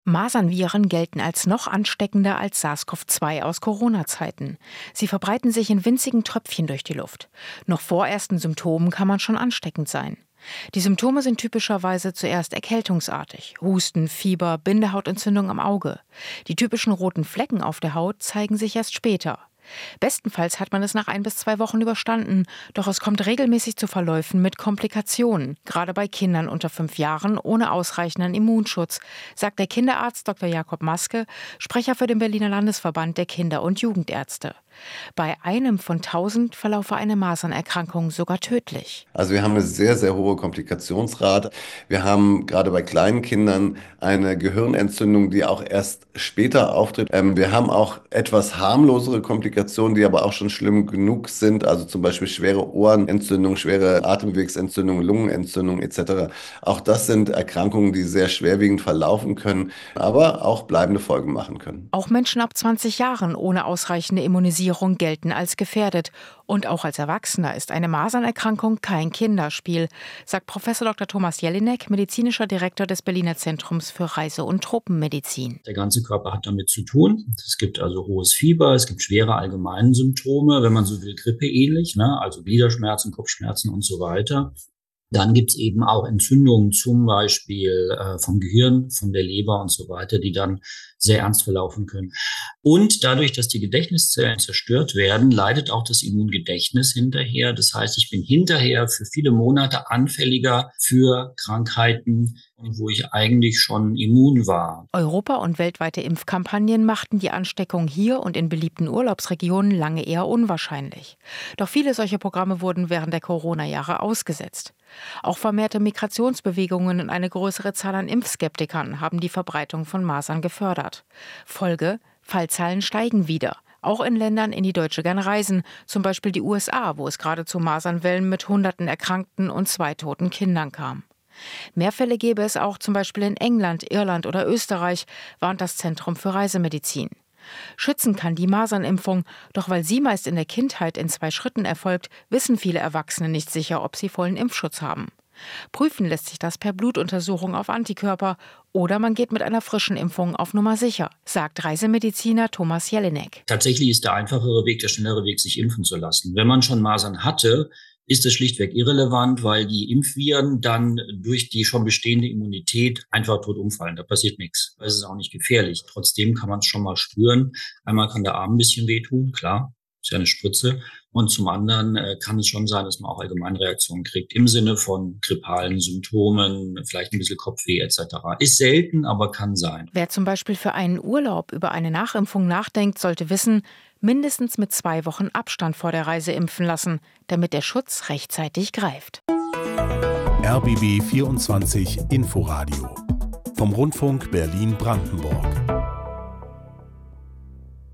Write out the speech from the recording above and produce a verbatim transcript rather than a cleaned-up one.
Masernviren gelten als noch ansteckender als SARS-C o V zwei aus Corona-Zeiten. Sie verbreiten sich in winzigen Tröpfchen durch die Luft. Noch vor ersten Symptomen kann man schon ansteckend sein. Die Symptome sind typischerweise zuerst erkältungsartig. Husten, Fieber, Bindehautentzündung am Auge. Die typischen roten Flecken auf der Haut zeigen sich erst später. Bestenfalls hat man es nach ein bis zwei Wochen überstanden, doch es kommt regelmäßig zu Verläufen mit Komplikationen, gerade bei Kindern unter fünf Jahren ohne ausreichenden Immunschutz, sagt der Kinderarzt Doktor Jakob Maske, Sprecher für den Berliner Landesverband der Kinder- und Jugendärzte. Bei einem von tausend verlaufe eine Masernerkrankung sogar tödlich. Also wir haben eine sehr, sehr hohe Komplikationsrate. Wir haben gerade bei kleinen Kindern eine Gehirnentzündung, die auch erst später auftritt. Ähm, wir haben auch etwas harmlosere Komplikationen, die aber auch schon schlimm genug sind. Also zum Beispiel schwere Ohrenentzündung, schwere Atemwegsentzündung, Lungenentzündung et cetera. Auch das sind Erkrankungen, die sehr schwerwiegend verlaufen können, aber auch bleibende Folgen machen können. Auch Menschen ab zwanzig Jahren ohne ausreichende Immunisierung gelten als gefährdet. Und auch als Erwachsener ist eine Masernerkrankung kein Kinderspiel, sagt Professor Doktor Thomas Jelinek, medizinischer Direktor des Berliner Zentrums für Reise- und Tropenmedizin. Der ganze Körper hat damit zu tun. Es gibt also hohes Fieber, es gibt schwere allgemeine Symptome, wenn man so will, grippeähnlich, ne? Also Gliederschmerzen, Kopfschmerzen und so weiter. Dann gibt's eben auch Entzündungen, zum Beispiel äh, vom Gehirn, von der Leber und so weiter, die dann sehr ernst verlaufen können. Und dadurch, dass die Gedächtniszellen zerstört werden, leidet auch das Immungedächtnis hinterher. Das heißt, ich bin hinterher für viele Monate anfälliger für Krankheiten, wo ich eigentlich schon immun war. Europa- und weltweite Impfkampagnen machten die Ansteckung hier und in beliebten Urlaubsregionen lange eher unwahrscheinlich. Doch viele solcher Programme wurden während der Corona-Jahre ausgesetzt. Auch vermehrte Migrationsbewegungen und eine größere Zahl an Impfskeptikern haben die Verbreitung von Masern gefördert. Folge: Fallzahlen steigen wieder. Auch in Ländern, in die Deutsche gern reisen, zum Beispiel die U S A, wo es gerade zu Masernwellen mit hunderten Erkrankten und zwei toten Kindern kam. Mehr Fälle gäbe es auch zum Beispiel in England, Irland oder Österreich, warnt das Zentrum für Reisemedizin. Schützen kann die Masernimpfung, doch weil sie meist in der Kindheit in zwei Schritten erfolgt, wissen viele Erwachsene nicht sicher, ob sie vollen Impfschutz haben. Prüfen lässt sich das per Blutuntersuchung auf Antikörper oder man geht mit einer frischen Impfung auf Nummer sicher, sagt Reisemediziner Thomas Jelinek. Tatsächlich ist der einfachere Weg, der schnellere Weg, sich impfen zu lassen. Wenn man schon Masern hatte, ist es schlichtweg irrelevant, weil die Impfviren dann durch die schon bestehende Immunität einfach tot umfallen. Da passiert nichts. Es ist auch nicht gefährlich. Trotzdem kann man es schon mal spüren. Einmal kann der Arm ein bisschen wehtun, klar, ist ja eine Spritze. Und zum anderen äh, kann es schon sein, dass man auch Allgemeinreaktionen kriegt im Sinne von grippalen Symptomen, vielleicht ein bisschen Kopfweh et cetera. Ist selten, aber kann sein. Wer zum Beispiel für einen Urlaub über eine Nachimpfung nachdenkt, sollte wissen, mindestens mit zwei Wochen Abstand vor der Reise impfen lassen, damit der Schutz rechtzeitig greift. R B B vierundzwanzig Inforadio vom Rundfunk Berlin-Brandenburg.